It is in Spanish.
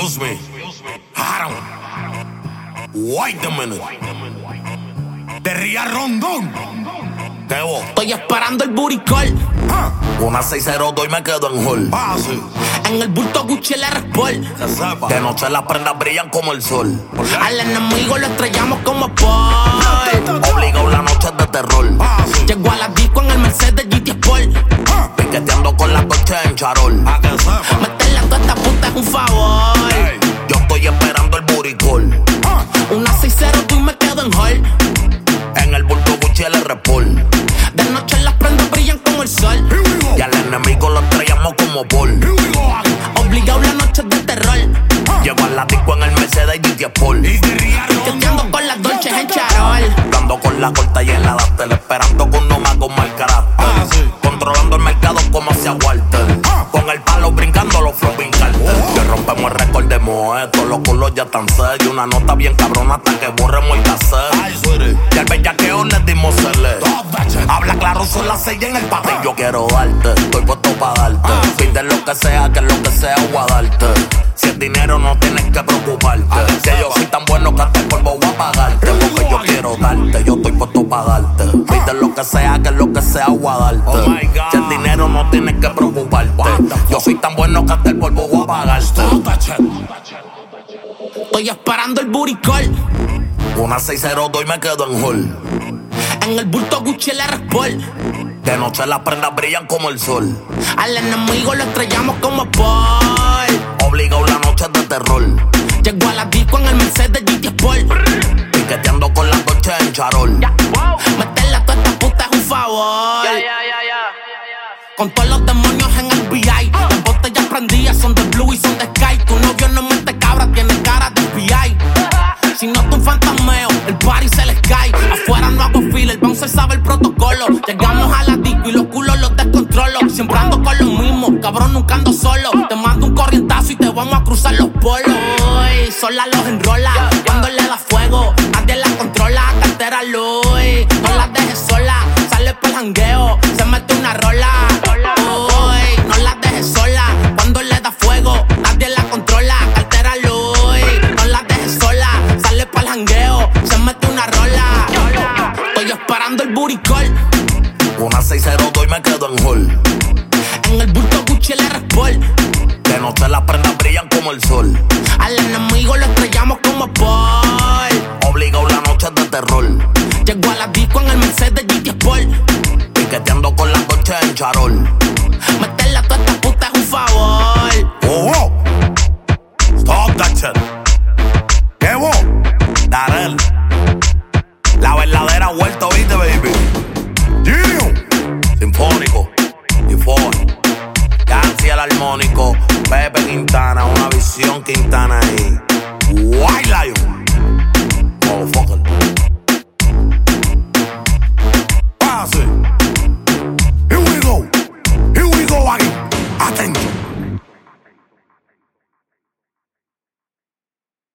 Excuse me. Aaron. Wait a minute. De Ría Rondón. ¿Qué vos? Estoy esperando el booty call. Una 602 y me quedo en hall. Sí. En el bulto Gucci el R-Sport. De noche las prendas brillan como el sol. Al enemigo lo estrellamos como Paul. Obligado la noche de terror. Llego a la disco en el Mercedes GT Sport. Piqueteando con las coches en charol. Meterle a toda esta puta es un favor. Yo estoy esperando el booty call. Una 602 y me quedo en hall. En el bulto Gucci el R-Sport. De noche las prendas brillan como el sol. Y al enemigo lo estrellamos como Paul. Obligado la noche de terror. Llego a la disco en el Mercedes GT Sport. Piqueteando con las dolces en charol. Dando con la corta y en la Dustel. Esperando con uno más con mal carácter. Controlando el mercado como hacia Walter. Con el palo brincando los flopping cartel. Que rompemos el récord de Moeto. Los culos ya están serios. Una nota bien cabrona hasta que borremos el cassette. Y al bellaqueo les dimos cele. Habla claro, son las 6 en el papel. Yo quiero darte, estoy puesto pa' darte. Pide lo que sea, que lo que sea voy a darte. Si es dinero no tienes que preocuparte. Si yo soy tan bueno que hasta el polvo voy a pagarte. Porque yo quiero darte, yo estoy puesto pa' darte. Pide lo que sea, que lo que sea voy a darte. Si es dinero no tienes que preocuparte. Yo soy tan bueno que hasta el polvo voy a pagarte. Estoy esperando el booty call. Una 602 y me quedo en hall. En el bulto Gucci el R-Sport. De noche las prendas brillan como el sol. Al enemigo lo estrellamos como Paul. Obligado la noche de terror. Llego a la disco en el Mercedes GT Sport. Piqueteando con las coches en charol. Meterle a toda esta puta es un favor. Con todos los demonios en el VI. Las botellas prendidas son de Blue y son de Sky. Tu novio no mente cabra, tiene cara de FBI. Si no tú un fantasmeo, el party se les cae. Afuera no hago fila, el bouncer sabe el protocolo. Llegamos a la disco y los culos los descontrolo. Siempre ando con los mismos, cabrón nunca ando solo. Te mando un corrientazo y te vamos a cruzar los polos. Uy, sola los enrola, cuando le da fuego, nadie la controla. Cartera Louis, no la dejes sola. Sale por el jangueo, se mete una rola. Uy, no la dejes sola, cuando le da fuego, nadie la controla. Cartera Louis, no la dejes sola. Sale pa'l jangueo, se mete una rola. Estoy esperando el booty call. Una 602 y me quedo en hall. En el bulto Gucci el R-Sport. De noche las prendas brillan como el sol. Al enemigo lo estrellamos como Paul. Obligado la noche de terror. Llego a la disco en el Mercedes GT Sport. Piqueteando con las coches en charol. Meterle a toda esta puta es un favor. Oh, stop that shit. ¿Qué vos? Darel. La verdadera vuelta, ¿viste, baby? Genius. Sinfónico. Y Ford. Yancy el armónico. Pepe Quintana. Una visión Quintana ahí. White Lion.